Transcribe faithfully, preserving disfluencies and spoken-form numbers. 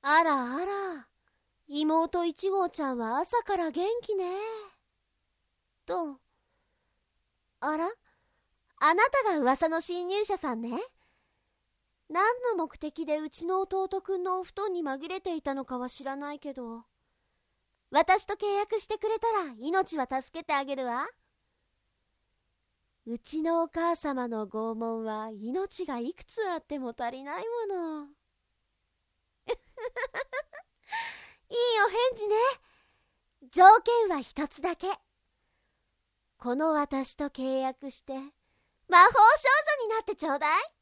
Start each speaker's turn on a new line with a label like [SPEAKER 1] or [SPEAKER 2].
[SPEAKER 1] あらあら、妹一号ちゃんは朝から元気ね。と、あら、あなたが噂の侵入者さんね。何の目的でうちの弟くんのお布団に紛れていたのかは知らないけど、私と契約してくれたら命は助けてあげるわ。うちのお母様の拷問は命がいくつあっても足りないもの。いいお返事ね。条件は一つだけ。この私と契約して魔法少女になってちょうだい。